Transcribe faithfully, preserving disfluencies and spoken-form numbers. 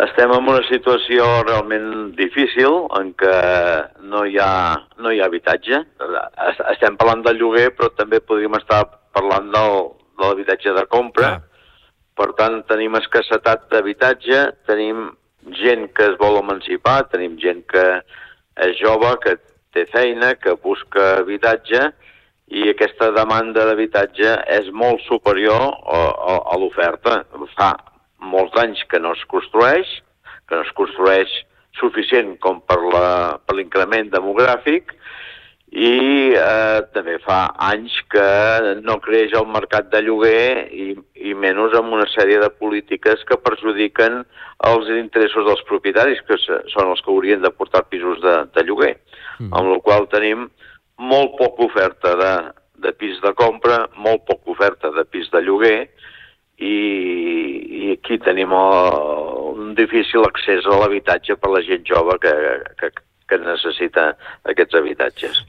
estem en una situació realment difícil en què no hi ha, no hi ha habitatge. Estem parlant del lloguer, però també podríem estar parlant del, de l'habitatge de compra. Ah. Per tant, tenim escassetat d'habitatge, tenim gent que es vol emancipar, tenim gent que és jove, que té feina, que busca habitatge, i aquesta demanda d'habitatge és molt superior a, a, a l'oferta. Fa molts anys que no es construeix, que no es construeix suficient com per l'increment demogràfic, i eh, també fa anys que no creix el mercat de lloguer i, i menys amb una sèrie de polítiques que perjudiquen els interessos dels propietaris, que són els que haurien de portar pisos de, de lloguer. Mm. Amb la qual tenim molt poca oferta de, de pis de compra, molt poca oferta de pis de lloguer, i, i aquí tenim el, un difícil accés a l'habitatge per la gent jove que, que, que necessita aquests habitatges.